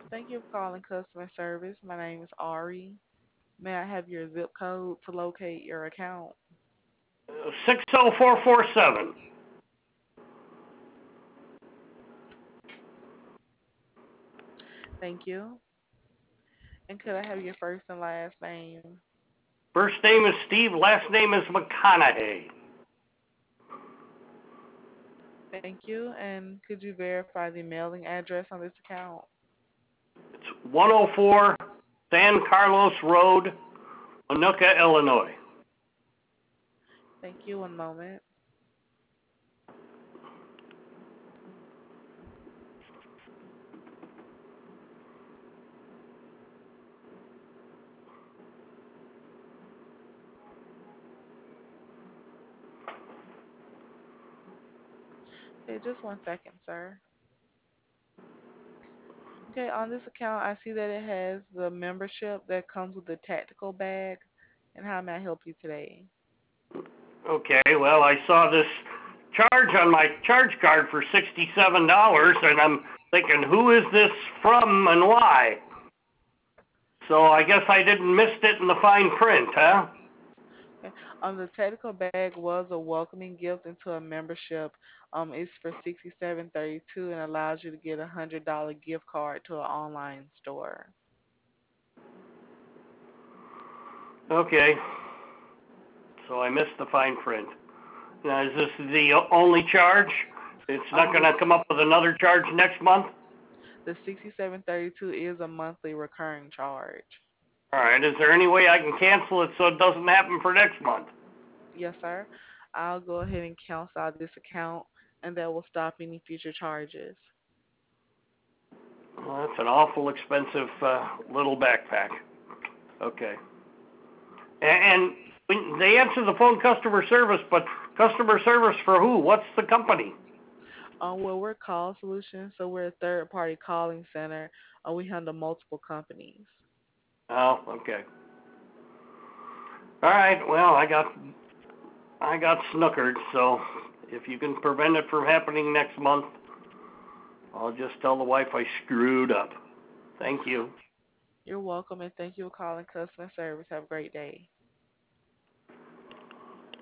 Thank you for calling customer service. My name is Ari. May I have your zip code to locate your account? 60447. Thank you. And could I have your first and last name? First name is Steve, last name is McConaughey. Thank you. And could you verify the mailing address on this account? It's 104 San Carlos Road, Anoka, Illinois. Thank you. One moment. Okay, just one second, sir. Okay, on this account, I see that it has the membership that comes with the tactical bag. And how may I help you today? Okay, well, I saw this charge on my charge card for $67, and I'm thinking, who is this from and why? So I guess I didn't missed it in the fine print, huh? Okay. The technical bag was a welcoming gift into a membership. It's for 67.32 and allows you to get $100 gift card to an online store. Okay, so I missed the fine print. Now, is this the only charge? It's not going This to come up with another charge next month? the 67.32 is a monthly recurring charge. All right, is there any way I can cancel it so it doesn't happen for next month? Yes, sir. I'll go ahead and cancel out this account, and that will stop any future charges. Well, that's an awful expensive little backpack. Okay. And they answer the phone customer service, but customer service for who? What's the company? Well, we're Call Solutions, so we're a third-party calling center. We handle multiple companies. Oh, okay. All right. Well, I got snookered, so if you can prevent it from happening next month, I'll just tell the wife I screwed up. Thank you. You're welcome, and thank you for calling customer service. Have a great day.